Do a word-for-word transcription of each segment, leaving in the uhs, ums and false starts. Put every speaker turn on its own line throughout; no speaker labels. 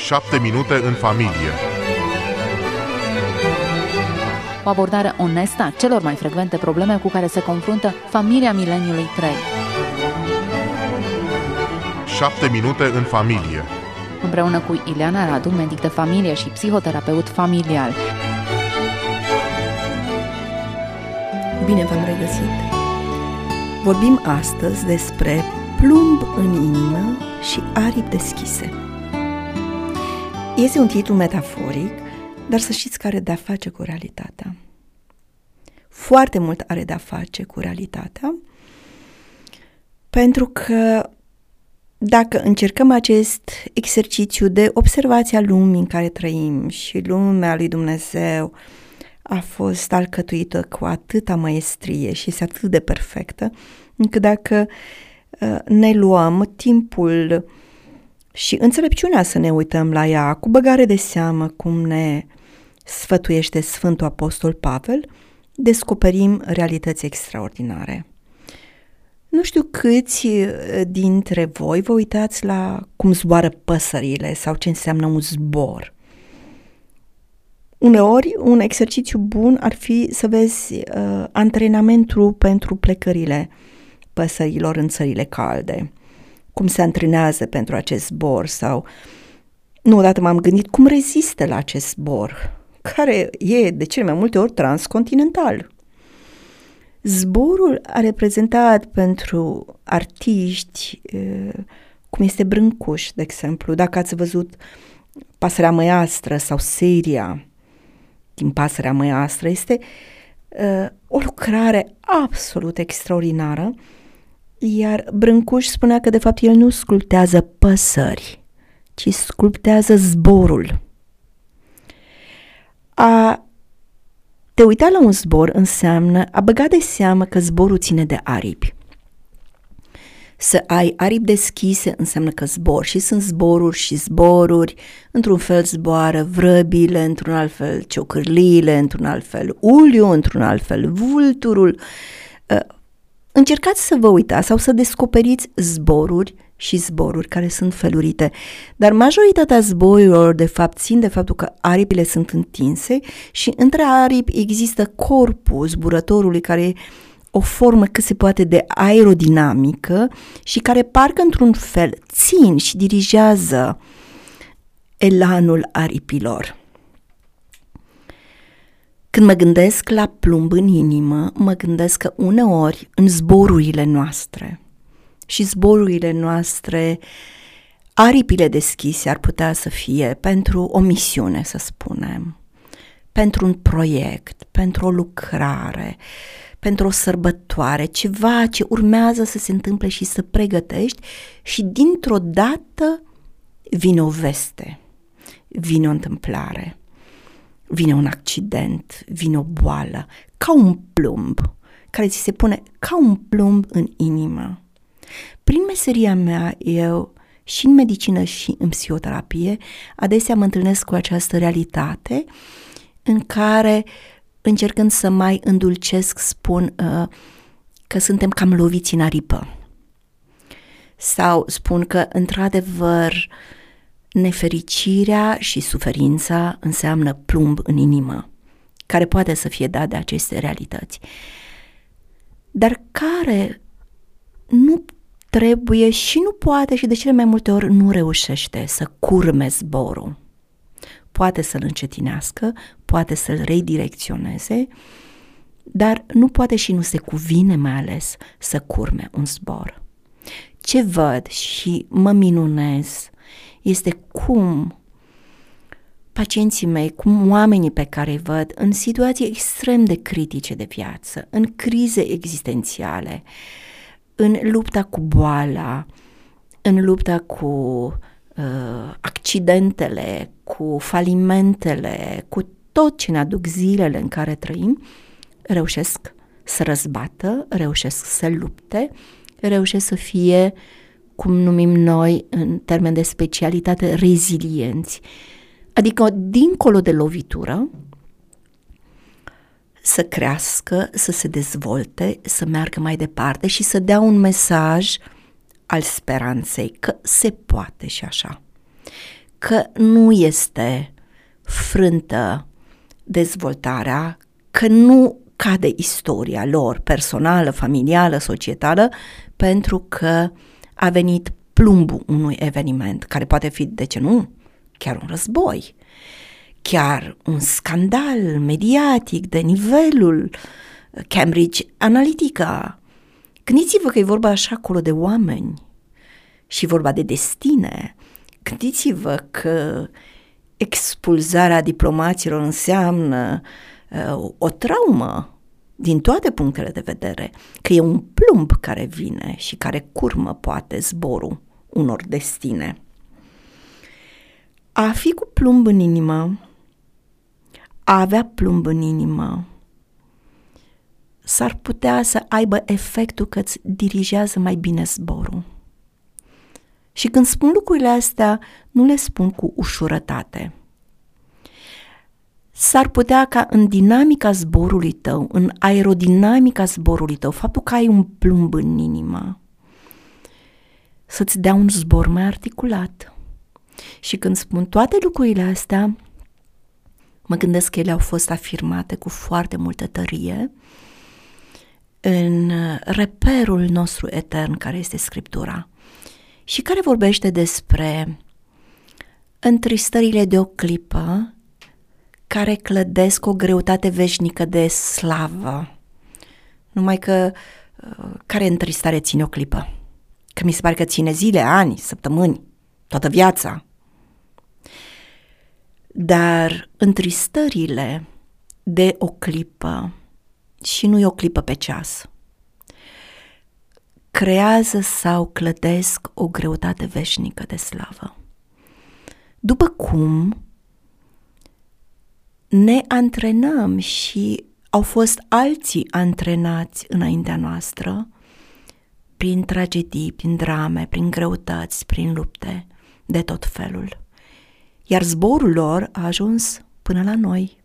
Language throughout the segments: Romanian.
șapte minute în familie.
O abordare onestă a celor mai frecvente probleme cu care se confruntă familia mileniului trei.
șapte minute în familie.
Împreună cu Ileana Radu, medic de familie și psihoterapeut familial.
Bine v-am regăsit! Vorbim astăzi despre plumb în inimă și aripi deschise. Este un titlu metaforic, dar să știți că are de-a face cu realitatea. Foarte mult are de-a face cu realitatea, pentru că dacă încercăm acest exercițiu de observație a lumii în care trăim și lumea lui Dumnezeu a fost alcătuită cu atâta maestrie și este atât de perfectă, încât dacă ne luăm timpul și înțelepciunea să ne uităm la ea cu băgare de seamă, cum ne sfătuiește Sfântul Apostol Pavel, descoperim realități extraordinare. Nu știu câți dintre voi vă uitați la cum zboară păsările sau ce înseamnă un zbor. Uneori, un exercițiu bun ar fi să vezi uh, antrenamentul pentru plecările păsărilor în țările calde. Cum se antrenează pentru acest zbor sau... Nu, odată m-am gândit cum rezistă la acest zbor, care e de cele mai multe ori transcontinental. Zborul a reprezentat pentru artiști, cum este Brâncuș, de exemplu. Dacă ați văzut Pasărea Măiastră sau seria din Pasărea Măiastră, este uh, o lucrare absolut extraordinară, iar Brâncuș spunea că de fapt el nu sculptează păsări, ci sculptează zborul. A te uita la un zbor înseamnă a băga de seamă că zborul ține de aripi. Să ai aripi deschise înseamnă că zbor și sunt zboruri și zboruri, într-un fel zboară vrăbile, într-un alt fel ciocârliile, într-un alt fel uliu, într-un alt fel vulturul. Încercați să vă uitați sau să descoperiți zboruri și zboruri care sunt felurite, dar majoritatea zborurilor de fapt țin de faptul că aripile sunt întinse și între aripi există corpul zburătorului care e o formă cât se poate de aerodinamică și care parcă într-un fel țin și dirigează elanul aripilor. Când mă gândesc la plumb în inimă, mă gândesc că uneori în zborurile noastre și zborurile noastre, aripile deschise ar putea să fie pentru o misiune, să spunem, pentru un proiect, pentru o lucrare, pentru o sărbătoare, ceva ce urmează să se întâmple și să pregătești și dintr-o dată vine o veste, vine o întâmplare, vine un accident, vine o boală, ca un plumb, care ți se pune ca un plumb în inimă. Prin meseria mea, eu și în medicină și în psihoterapie, adesea mă întâlnesc cu această realitate în care, încercând să mai îndulcesc, spun uh, că suntem cam loviți în aripă. Sau spun că, într-adevăr, nefericirea și suferința înseamnă plumb în inimă, care poate să fie dat de aceste realități, dar care nu trebuie și nu poate și de cele mai multe ori nu reușește să curme zborul. Poate să-l încetinească, poate să-l redirecționeze, dar nu poate și nu se cuvine mai ales să curme un zbor. Ce văd și mă minunez este cum pacienții mei, cum oamenii pe care îi văd în situații extrem de critice de viață, în crize existențiale, în lupta cu boala, în lupta cu uh, accidentele, cu falimentele, cu tot ce ne aduc zilele în care trăim, reușesc să răzbată, reușesc să lupte, reușesc să fie, cum numim noi în termen de specialitate, rezilienți. Adică, dincolo de lovitură, să crească, să se dezvolte, să meargă mai departe și să dea un mesaj al speranței că se poate și așa. că nu este frântă dezvoltarea, că nu cade istoria lor personală, familială, societală, pentru că a venit plumbul unui eveniment, care poate fi, de ce nu, chiar un război, chiar un scandal mediatic de nivelul Cambridge Analytica. Gândiți-vă că e vorba așa acolo de oameni și vorba de destine. Gândiți-vă că expulzarea diplomaților înseamnă uh, o traumă din toate punctele de vedere, că e un plumb care vine și care curmă poate zborul unor destine. A fi cu plumb în inimă, a avea plumb în inimă, s-ar putea să aibă efectul că îți dirigează mai bine zborul. Și când spun lucrurile astea, nu le spun cu ușurătate. S-ar putea ca în dinamica zborului tău, în aerodinamica zborului tău, faptul că ai un plumb în inimă, să-ți dea un zbor mai articulat. Și când spun toate lucrurile astea, mă gândesc că ele au fost afirmate cu foarte multă tărie în reperul nostru etern care este Scriptura și care vorbește despre întristările de o clipă care clădesc o greutate veșnică de slavă. Numai că care întristare ține o clipă? Că mi se pare că ține zile, ani, săptămâni, toată viața. Dar întristările de o clipă, și nu e o clipă pe ceas, creează sau clădesc o greutate veșnică de slavă. După cum ne antrenăm și au fost alții antrenați înaintea noastră prin tragedii, prin drame, prin greutăți, prin lupte de tot felul. Iar zborul lor a ajuns până la noi.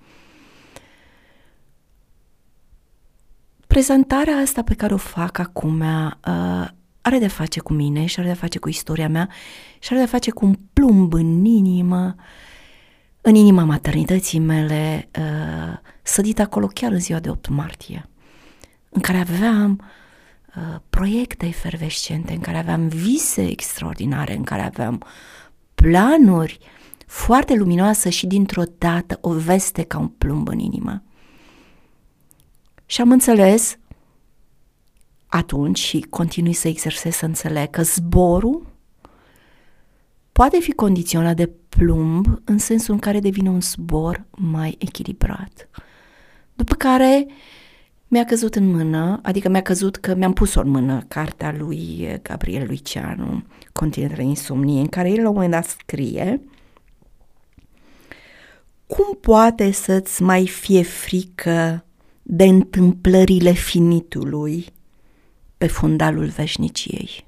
Prezentarea asta pe care o fac acum uh, are de face cu mine și are de face cu istoria mea și are de face cu un plumb în inimă, în inima maternității mele, uh, sădit acolo chiar în ziua de opt martie, în care aveam uh, proiecte efervescente, în care aveam vise extraordinare, în care aveam planuri foarte luminoase și dintr-o dată o veste ca un plumb în inimă. Și am înțeles atunci și continui să exersez să înțeleg că zborul poate fi condiționat de plumb în sensul în care devine un zbor mai echilibrat. După care mi-a căzut în mână, adică mi-a căzut că mi-am pus-o în mână cartea lui Gabriel Lucianu, Continentele insomniei, în care el la un moment dat scrie: cum poate să-ți mai fie frică de întâmplările finitului pe fundalul veșniciei?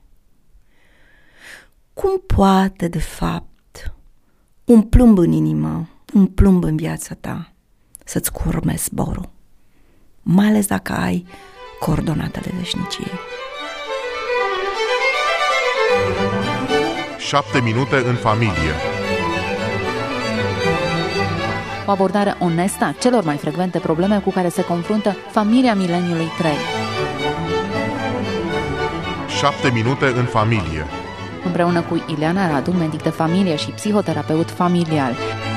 Cum poate, de fapt, un plumb în inimă, un plumb în viața ta să-ți curme zborul, mai ales dacă ai coordonatele veșniciei?
Șapte minute în familie.
O abordare onestă a celor mai frecvente probleme cu care se confruntă familia mileniului trei.
Șapte minute în familie.
Împreună cu Ileana Radu, medic de familie și psihoterapeut familial.